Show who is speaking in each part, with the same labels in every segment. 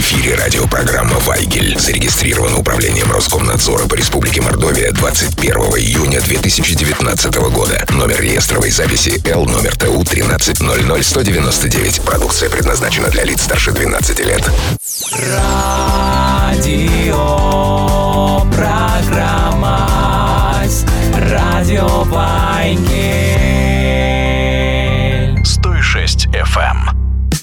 Speaker 1: эфире радиопрограмма «Вайгель». Зарегистрирована управлением Роскомнадзора по Республике Мордовия 21 июня 2019 года. Номер реестровой записи Л номер ТУ 1300199. Продукция предназначена для лиц старше 12 лет.
Speaker 2: Радиопрограмма «Радио Вайгель».
Speaker 3: 106 FM.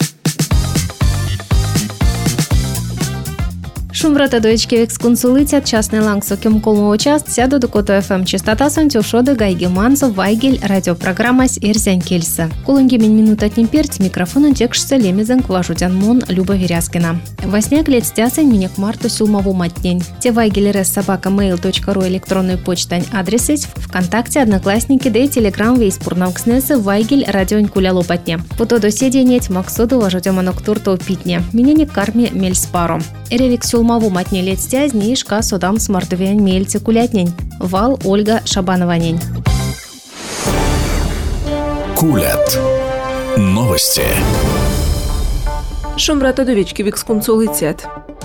Speaker 4: Шумбрата дочки эксконсулитят частный лангсо кемколмого част сяду до кото ФМ частота сантюшода гайгеманцо Вайгель радиопрограмма с Ирзян Кельса. Куланги минута темперт микрофону текшся лемезен кважудян мон Люба Веряскина. Восняк лет стясен минек марту сюлмову матнень. Те Вайгель res@mail.ru электронную почтань адресить ВКонтакте, Одноклассники, да и Телеграм вейс пурнавкснесы Вайгель радионь кулялу патне. Пото до седенеть максоду важутема ноктурто питне. Меня не карми мельспаро. Эревик сюлмову матне лет стязни и шка содам с мордовян мельцы кулятнень. Вал Ольга Шабанованень.
Speaker 3: Кулят. Новости.
Speaker 5: Шумбрата довечки виксконсулитет.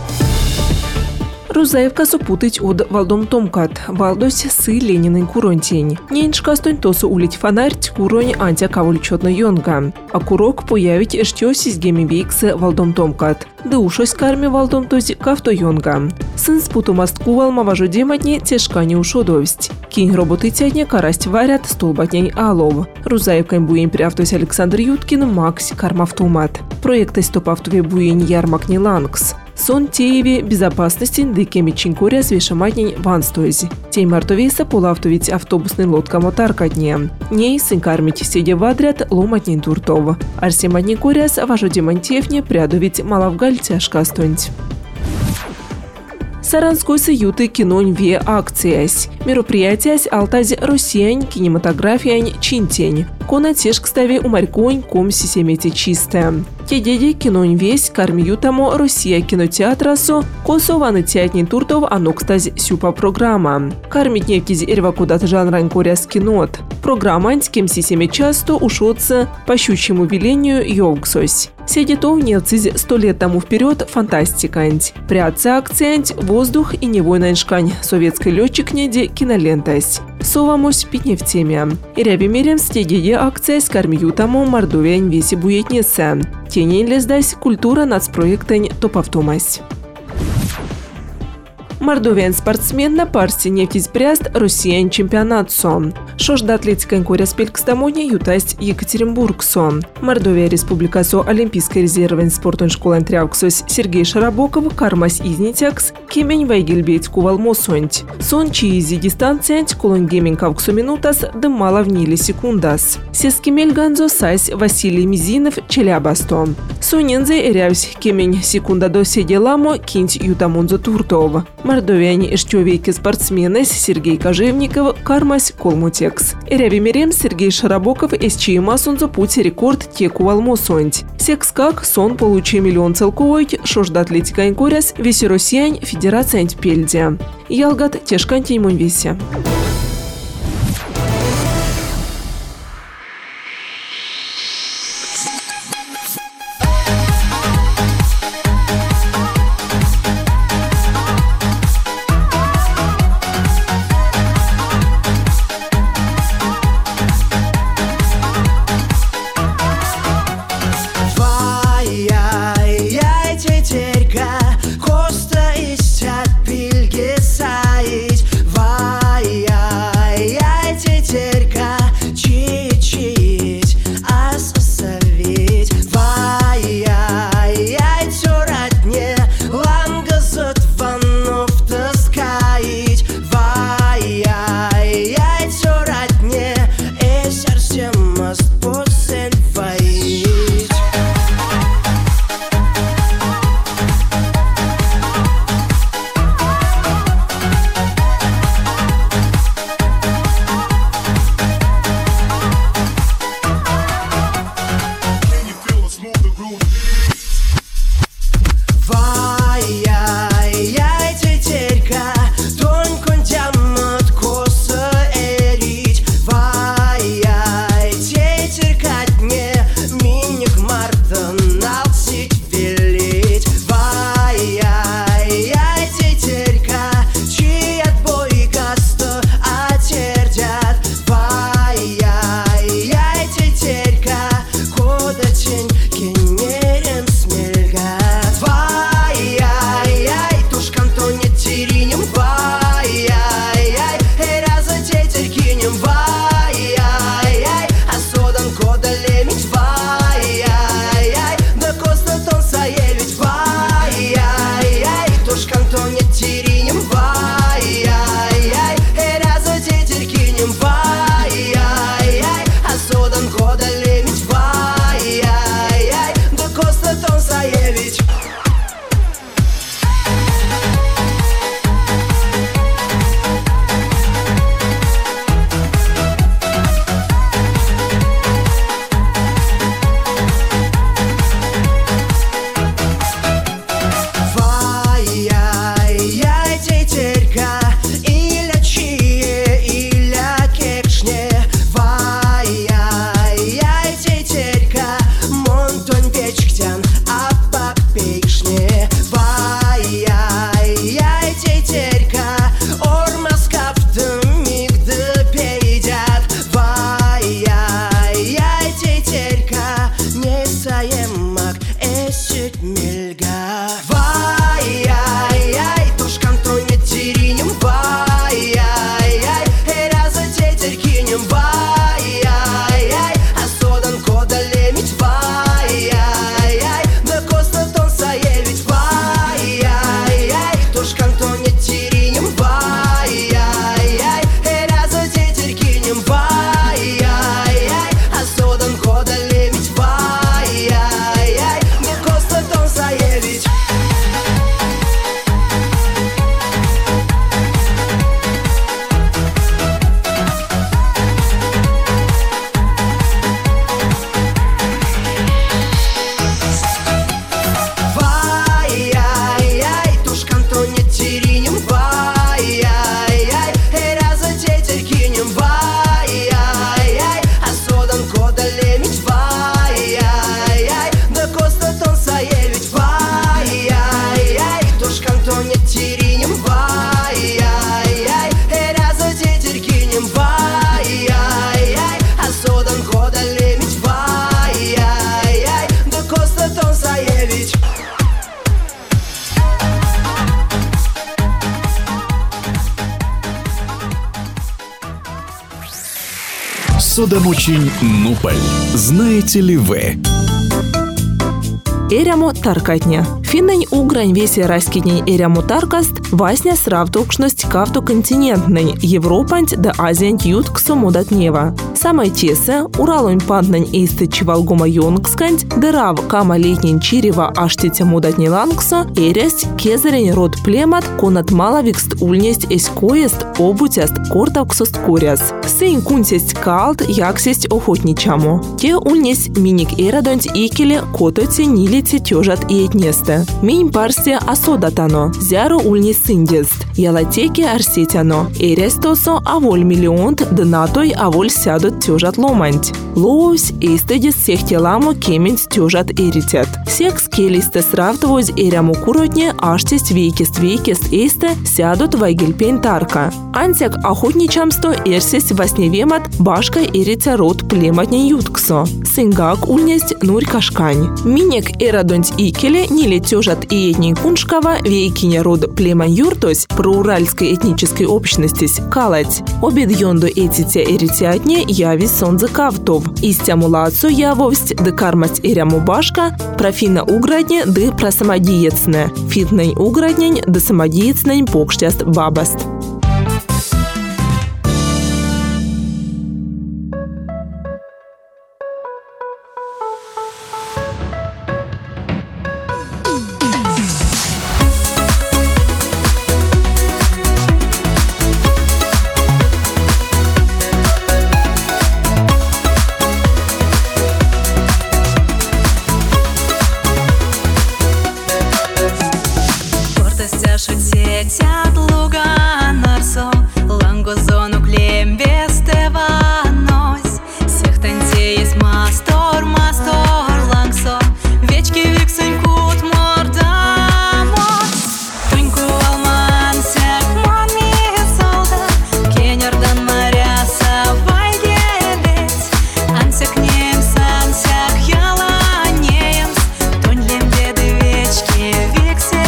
Speaker 5: Рузаевка супутить од Валдом Томкат. Валдось сы Ленинын куронтень. Неньшка стонь тосу улить фонарь куронь антя кавульчетно йонга. А курок появить эштё сизгеми бейксы Валдом Томкат. Да ушось карми Валдом този кавто йонга. Сын спуту масткувал маважу дематне тешкани ушодовсть. Кинь роботы тядня карасть варят столбатнянь алов. Рузаевкань буень приавтось Александр Юткин Макс кармавтомат. Проектой стопавтове буень ярмакни лангс. Сон тееве безопасности дыкеми чинкоря свешаматнень ванстойзи. Тей мартовейса полавтовить автобусный лодка мотаркатне. Ней сын кармить сидя вадрят ломатнень туртов. Арсематни коряс важу демантьевне прядовить малавгаль тяжка стонть. Саранской саюты кинонь ве акциясь. Мероприятие Алтази Россиянь кинематографиянь Чинтень. Кона тешк стави умарьконь ком сисемете чистая. Те деди кинонь весь кармиютамо Россия кинотеатрасу косованы театнин туртов анокстази сюпа программа. Кармить невкизи эрвакудат жанрань коряс кинот. Программа антикем сисеме часто ушотся по щучьему велению йовксось. Седитов нелцизи 100 лет тому вперед фантастиканť. Прятся акцент воздух и невойная шкань. Советский летчик неде кинолентась. Совамось питне в теме. И ряби мерем стедеде акция с кармиютамо Мордовиянь веси буетнеса. Тенень лездась культура нацпроектень топавтомась. Мордовиан спортсмен на парсе нефтись пряст Россиян чемпионат сон. Шожда атлетикань коряс пелькстамоне ютасть Екатеринбург сон. Мордовия республика со олимпийской резервен спортон школан трявксось Сергей Шарабоков кармась изнитякс кемень Вайгельбейт кувалмо сонть. Сон чиизи дистанциянть колон гемень кавксо минутас да мало внили секундас. Сескемель ганзо сайс Василий Мизинов Челябасто. Сонензе эрявсь кемень секунда до седеламо кинть ютамунзо туртов. Мордовиане эштёвейки спортсмены Сергей Кожевников кармась колмутекс. Эряви мерем Сергей Шарабоков эсчиема сонзо путь рекорд теку валмосонть. Секс как сон получи миллион целковойт шожда атлетикань коряс веси Россиянь федерация пельдя. Ялгат тешкантень монвесе.
Speaker 6: Коста истят пильги саить, вая.
Speaker 3: Посудомоечный Нуполь. Знаете ли вы?
Speaker 5: Эрямо таркатня. Финнень угрань весе раскиднень эрямо таркаст васня сравтокшность кавто-континентнень Европанть да Азианть ютксо модатнева. Самой тесе Уралонь паднень эсты чевалгома йонгсканть дырав кама летнень чирева аштите модатне лангсо эрясть кезерень род племат конат малавикст ульнесть эскоест обутяст кортавксост коряс. Сейн кунсесть калт яксесть охотничамо. Те ульнесть миник эрадонть икеле кототе нили тёжат и этнесте. Минь парсия асодатано, зяру ульни синдест. Ялатеки арсетяно. Эрестосо аволь миллионт, днатой аволь сядут тёжат ломанть. Лоусь эстедис всех теламо кемент тёжат эритет. Секс келисте сравтвоз эряму куротне аштесть вейкест эсте сядут вайгельпень тарка. Антяк охотничамсто эрсесть восневемат башка эритя род плематне ютксо. Сингак ульнесть нурь кашкань. Минек эрадонть икеле ниле тёжат и этний куншкава вейкине род племан юртось проуральской этнической общностись калать. Обед йонду этите эритятне яви сонзе кавтов. Истямулацу явовсть да кармасть эряму башка профина уградне да просамодиецне. Фитнень уграднень да самодиецнень покштяст бабаст.
Speaker 6: Сетят луга нарсо, ланго зону клем вестева нось. Всех танцеет мастор лангсо, вечки виксень кут мордамос. Туньку алман сяк мами солда, кенердан моряса вайгелец. Ансяк немсан сяк яланеемс, тунлем деды вечки виксель.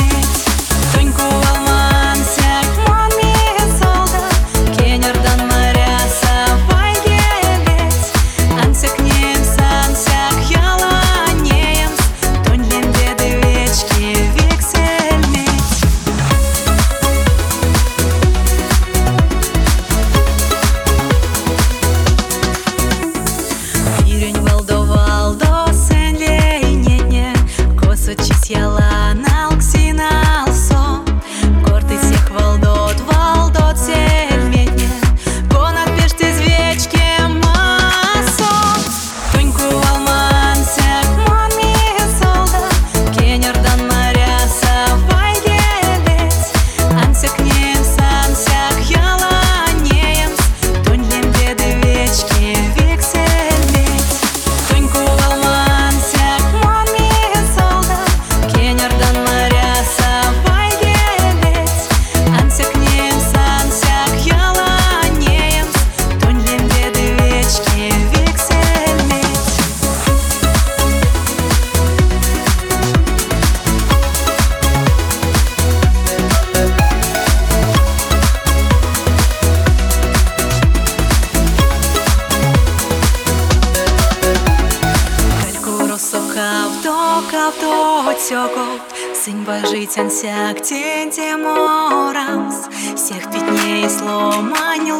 Speaker 6: Сынь божитян сяк тенте морамс, всех питней сломань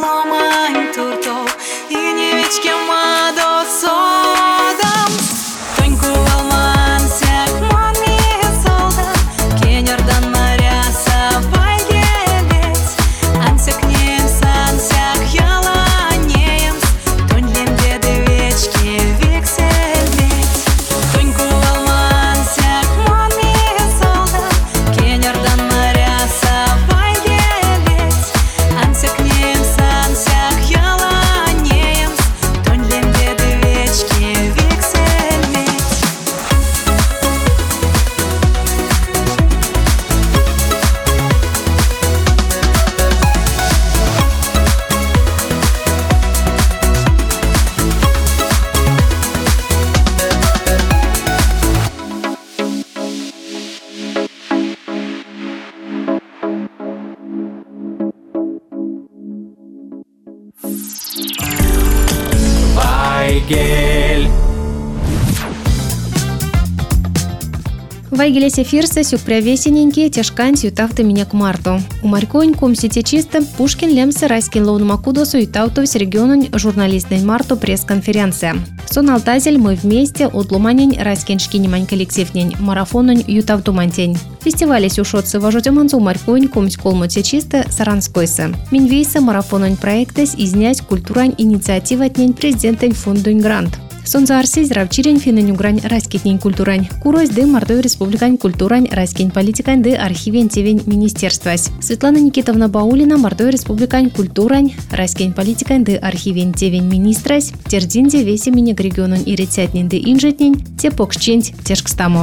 Speaker 6: туртов, и невички мадо содамс. Тоньку алман сяк мами солда, кенердан моряса вайгелец. Ансяк немсан сяк яланеемс, тонлем деды вечки виксельмец. Тоньку алман сяк мами солда, кенердан моряса вайгелец. Ансяк немсан сяк яланеемс,
Speaker 2: Вайгель.
Speaker 4: Вайгелес эфирсе сюкпрявесененьки тяжкань сютавты меня к марту. У Марьконь комсите чисто Пушкин лемсе райскин лоунмакудосу ютавтовс регионун журналистный марту пресс-конференция. Сон алтазель мы вместе отлуманень райскин шкинимань коллективнень марафонунь ютавтумантень. Фестивале сюшотсы вожутеманцу Марьконь комсь колмоте чисто саранскойсы. Минвейса марафонунь проектес изнять культурань инициативатнень президентень фондунь грант. Сонза арсез равчирень финнень угрань райскитнень культурань. Курось ды Мордовия республикань культурань райскин политикань ды архивень тевень министерствась. Светлана Никитовна Баулина Мордовия республикань культурань райскин политикань ды архивень тевень министрась. Тердинде весе минек регионун ирицятнень ды инжетнень те покшченть тяжкстамо.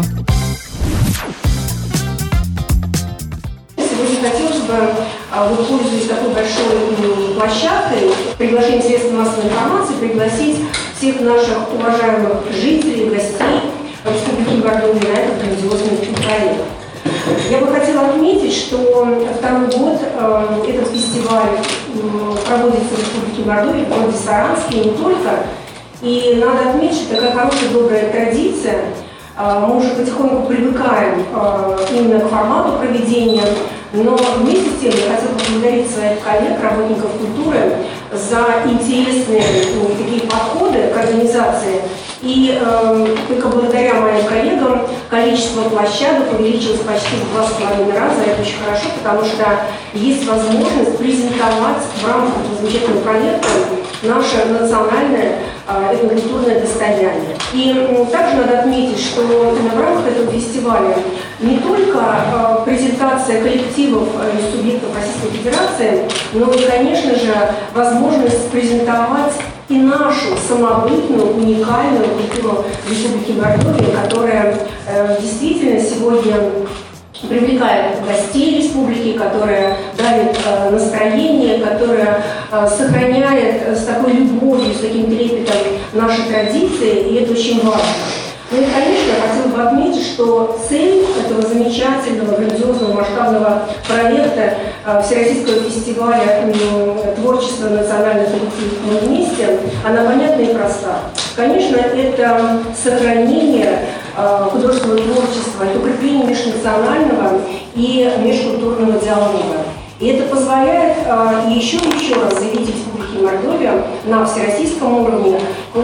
Speaker 7: Сегодня хотелось бы, пользуясь такой большой площадкой, приглашением средств массовой информации, пригласить всех наших уважаемых жителей, гостей Республики Мордовия на этот грандиозный проект. Я бы хотела отметить, что второй год этот фестиваль проводится в Республике Мордовия, в городе Саранске, и не только. И надо отметить, что такая хорошая, добрая традиция. Мы уже потихоньку привыкаем именно к формату проведения, но вместе с тем я хотела поблагодарить своих коллег, работников культуры, за интересные такие подходы к организации. И только благодаря моим коллегам количество площадок увеличилось почти в 2,5 раза. Это очень хорошо, потому что есть возможность презентовать в рамках этого замечательного проекта наше национальное этнокультурное достояние. И также надо отметить, что в рамках этого фестиваля не только презентация коллективов и субъектов Российской Федерации, но и, конечно же, возможность презентовать и нашу самобытную, уникальную культуру Республики Мордовия, которая действительно сегодня привлекает гостей республики, которая дарит настроение, которая сохраняет с такой любовью, с таким трепетом наши традиции, и это очень важно. Ну и, конечно, я хотела бы отметить, что цель этого замечательного, грандиозного, масштабного проекта Всероссийского фестиваля творчества национальных коллективов «Мы вместе», она понятна и проста. Конечно, это сохранение художественного творчества, это укрепление межнационального и межкультурного диалога. И это позволяет еще раз заявить Республике Мордовия на всероссийском уровне,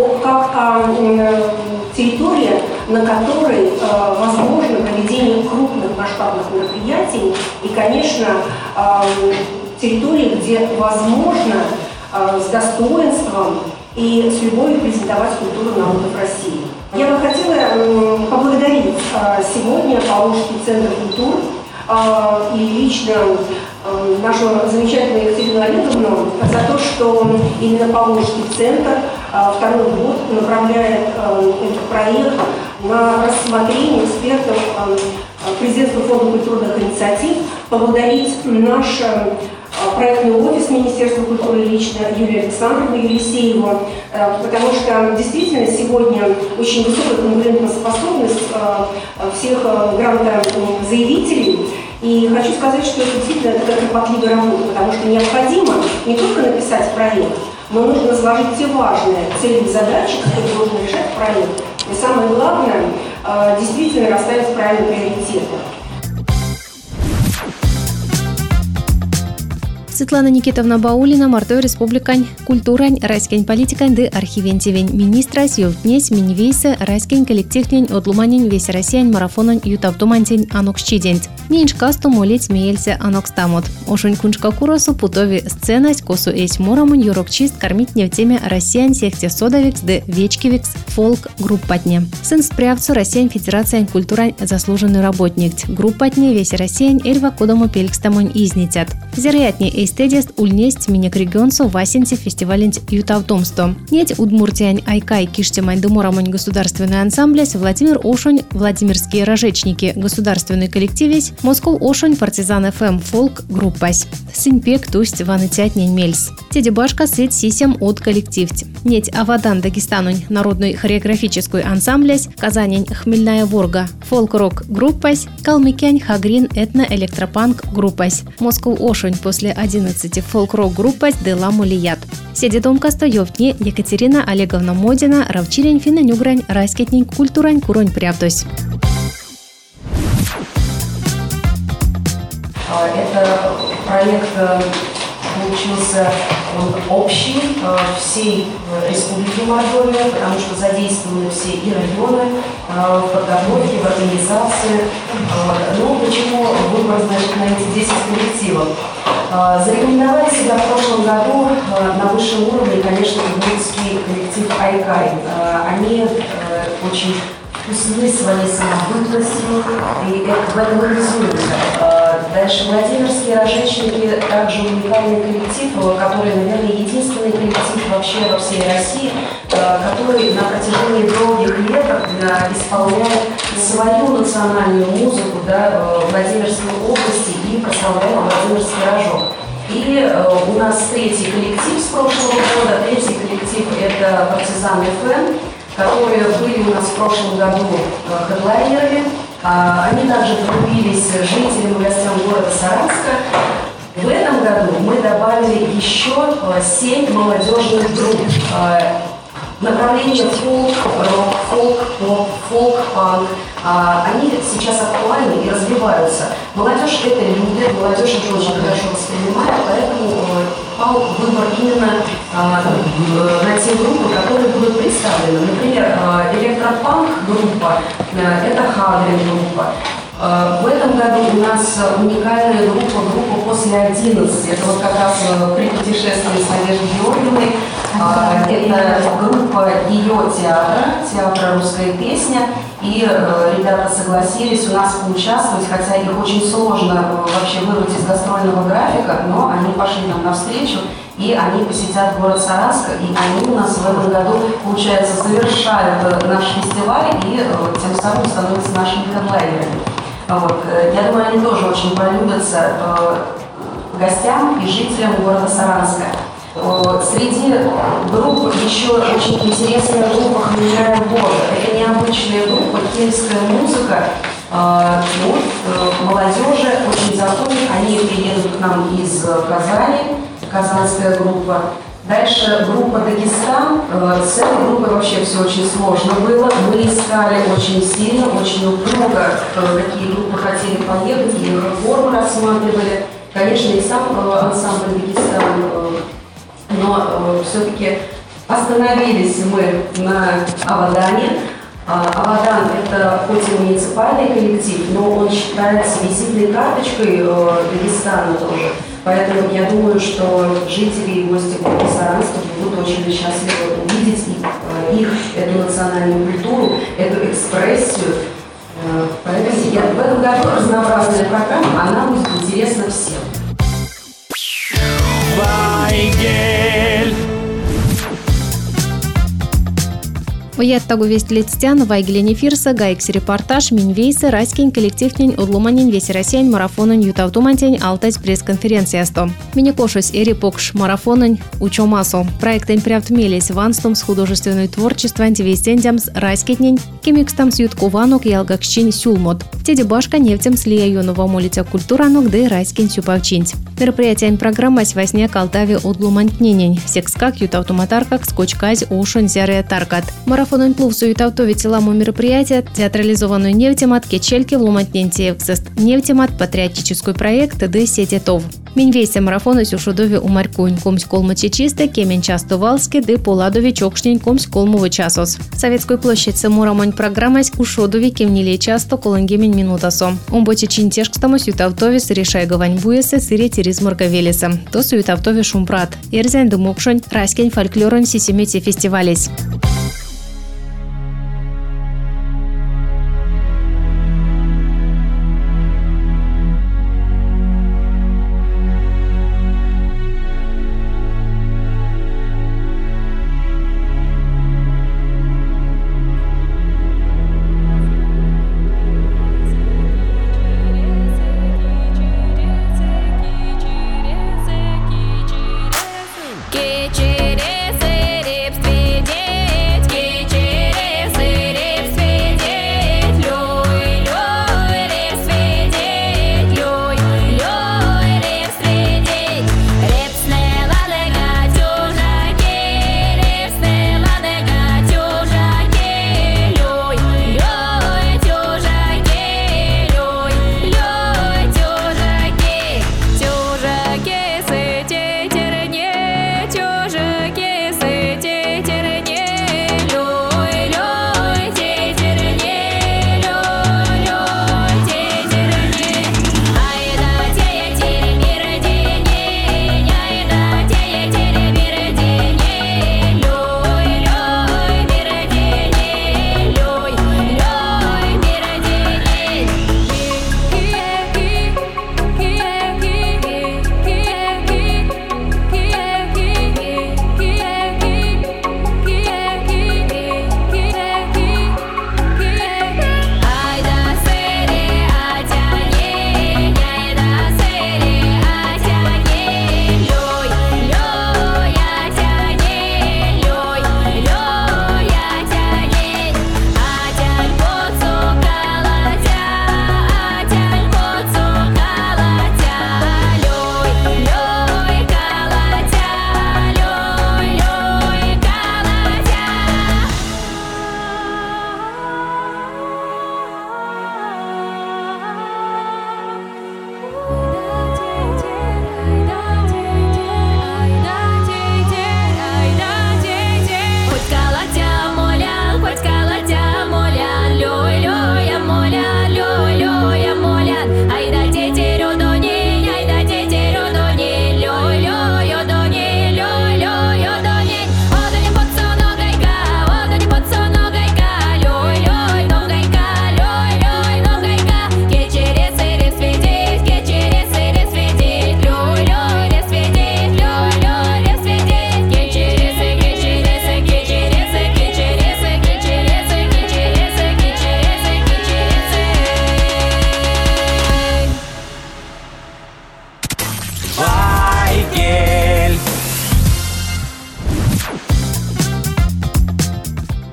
Speaker 7: как территория, на которой возможно проведение крупных масштабных мероприятий, и, конечно, территория, где возможно с достоинством и с любовью презентовать культуру народов России. Я бы хотела поблагодарить сегодня Поволжский центр культур и лично нашу замечательную Екатерину Олеговну за то, что именно Поволжский центр второй год направляет этот проект на рассмотрение экспертов Президентского фонда культурных инициатив, поблагодарить наш проектный офис Министерства культуры лично Юлию Александровну Елисееву, потому что действительно сегодня очень высокая конкурентоспособность всех грантозаявителей. И хочу сказать, что это действительно такая кропотливая работа, потому что необходимо не только написать проект, но нужно сложить те важные цели и задачи, которые должен решать проект. И самое главное, действительно расставить правильные приоритеты.
Speaker 4: Светлана Никитовна Баулина, Мордовия республикань культурань райскень политикань ды архивентивень министра сьевтнесь минвейса райскень коллективнень отлуманень весь россиян марафонон ютавтумантень анокщидень. Нинчкасту молить смеялся анокстамот. Ошунь кунчка куросу путови сценась косу эсь морамунь юрокчист кормить не в теме россиян сехте содовикс ды вечкивикс фолк группатне. Сын спрявцу россиян федерация культурань заслуженный работник. Группатне весь россиян эльва кодому пелькстамонь изнитят. Зерятне эстедест ульнесть минек регионсу васенти фестивалент ютавтомсто. Неть удмуртиань айкай киштемань думорамонь государственный ансамблясь Владимир Ошунь Владимирские рожечники государственный коллективесь Москов Ошунь партизан ФМ фолк группась. Сыньпек тусть ванытятнень мельс. Тедебашка сыть сисем от коллективть. Неть авадан Дагестанунь народный хореографический ансамблясь Казанень хмельная ворга фолк-рок группась Калмыкянь хагрин этно-электропанк группась. Москов Ошунь после 11 11 фолк-рок группа «Дела Мулият». Седедом Кастоевтни Екатерина Олеговна Модина равчирень финанюгрань раскетнень культурань куронь прявдось.
Speaker 8: Это проект получился общий всей Республики Мордовия, потому что задействованы все и районы в подготовке, в организации. Ну, почему выбор, значит, на эти 10 коллективов? Зарекомендовали себя в прошлом году на высшем уровне, конечно, удмуртский коллектив «Айкай». Они очень вкусны своей самобытностью, и в этом их рисуется. Дальше Владимирские рожечники, также уникальный коллектив, который, наверное, единственный коллектив вообще во всей России, который на протяжении долгих лет исполняет свою национальную музыку, да, в Владимирской области и прославляет Владимирский рожок. И у нас третий коллектив с прошлого года. Третий коллектив – это «Партизан ФМ», которые были у нас в прошлом году хедлайнерами. Они также полюбились жителям и гостям города Саранска. В этом году мы добавили еще 7 молодежных групп. Направления фолк, рок, фолк, поп, фолк, панк. Они сейчас актуальны и развиваются. Молодежь это любит, молодежь это очень хорошо воспринимает, поэтому пал выбор именно на те группы, которые будут представлены. Например, электропанк группа, это Хадрин группа. В этом году у нас уникальная группа «После 11». Это вот как раз при путешествии с Надеждой Георгиевной. Это группа ее театра «Русская песня». И ребята согласились у нас поучаствовать, хотя их очень сложно вообще вырвать из гастрольного графика, но они пошли нам навстречу, и они посетят город Саранск, и они у нас в этом году, получается, завершают наш фестиваль и тем самым становятся нашими хедлайнерами. Вот. Я думаю, они тоже очень полюбятся гостям и жителям города Саранска. Среди групп еще очень интересная группа «Хмельная вода». Это необычная группа, кельтская музыка. Молодежи очень заходит, они приедут к нам из Казани, казанская группа. Дальше группа «Дагестан». С этой группой вообще все очень сложно было. Мы искали очень сильно, очень упорно, какие группы хотели поехать, и их форму рассматривали. Конечно, и сам ансамбль «Дагестан», но все-таки остановились мы на Авадане. Авадан – это хоть и муниципальный коллектив, но он считается визитной карточкой Дагестана тоже. Поэтому я думаю, что жители и гости города Саранска будут очень счастливы увидеть их, эту национальную культуру, эту экспрессию. Поэтому в этом году разнообразная программа, она будет интересна всем.
Speaker 2: Вайгель.
Speaker 4: Уяттагу вестилетстян Вайгелене Фирса, Гайкс репортаж, Минвейса, Раскин, коллективнин, Удлуманин, весь Россиян, марафонын, Ютавтумантень, Алтайс пресс-конференциясто. Миникошус, Эрипокш, марафонын, Учомасо. Проектен прявтмелись ванстом с художественной творчеством, вестендямс, Раскетнень, Кемикстам Сюткуванок, Ялгакщин, Сюлмот. Теди башка нефтем слия юного молитя культуранок, да и Раскин Сюпавчинь. Мероприятием программа с восьня Калтави Удлумантненень. Секскак, Ютавтуматаркак, Скочказ, Ушон, Зярия Таркат. Марафон плувсу Ютавтови теламу мероприятия, театрализованную нефтемат, кечельки в Лумантнентиевксест, нефтемат, патриотический проект, т.д. сететов. Минвейся марафона Сюшудови умарькунь, комсь колмы чечисты, кемен часто валски, ды поладови чокшнень, комсь колмовый часос. Советскую площадь самурамонь программась кушодови кемнили часто колонгемень минутасо. Умбочи чинтешкстаму Ютавтови решай гавань буесы, сыре терез моргавелиса. То Ютавтови шумпрат. Эрзен дымокшонь, раскень фольклорон сисимете фестивалесь.
Speaker 9: Через реп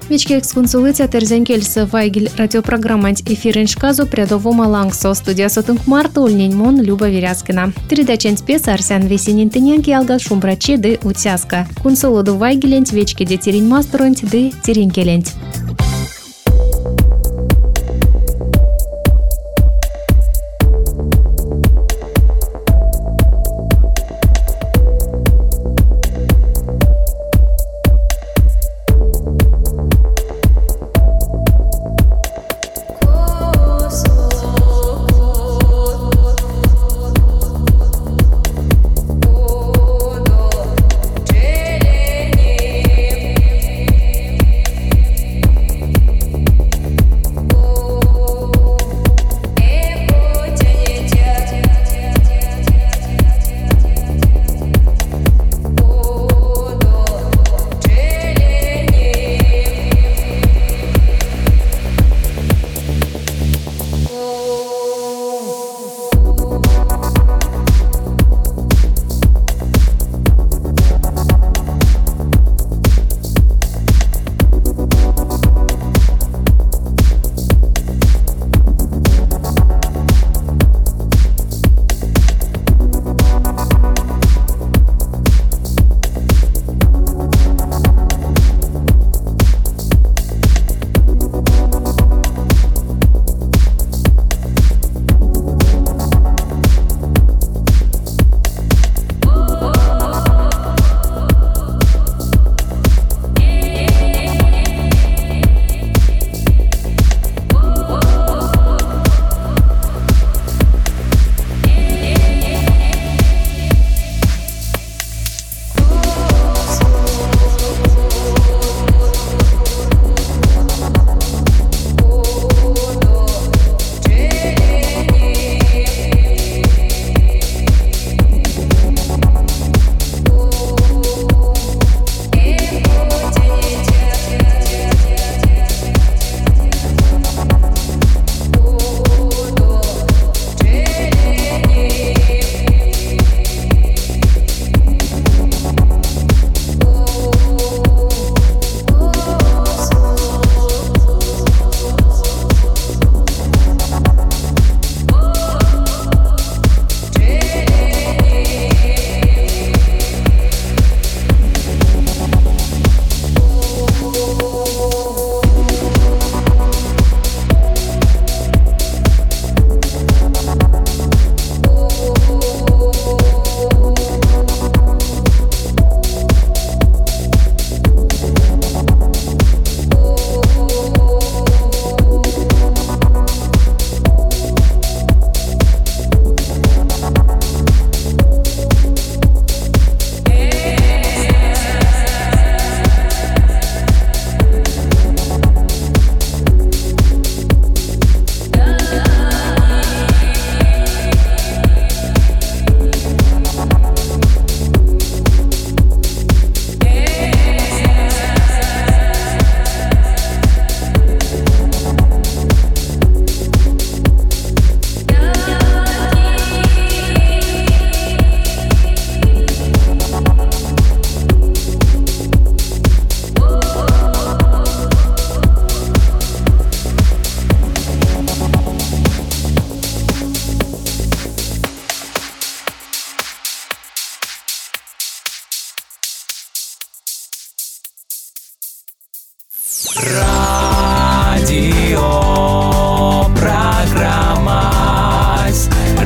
Speaker 4: Вечки эксконсулыция терзенкельсы Вайгель радиопрограммать эфирен шказу прядовома лангсо студия сотынк марта ульненьмон Люба Веряскина. Передачен спец Арсен Весенин тынянки алгал шумбраче ды утяска. Кунсолоду Вайгелент вечки де терень мастеронт ды теренкелент.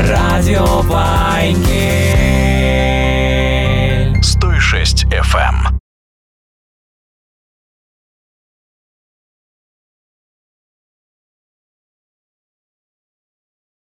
Speaker 3: Радио Вайгель 106 FM.